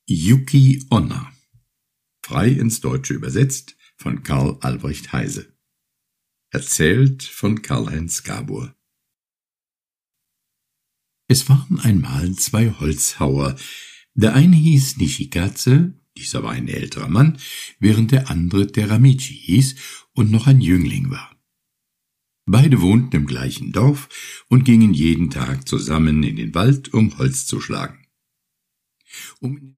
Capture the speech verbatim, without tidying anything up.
Yuki Onna. Frei ins Deutsche übersetzt von Karl Albrecht Heise. Erzählt von Karl-Heinz Gabor. Es waren einmal zwei Holzhauer. Der eine hieß Nishikaze, dieser war ein älterer Mann, während der andere Teramichi hieß und noch ein Jüngling war. Beide wohnten im gleichen Dorf und gingen jeden Tag zusammen in den Wald, um Holz zu schlagen. Um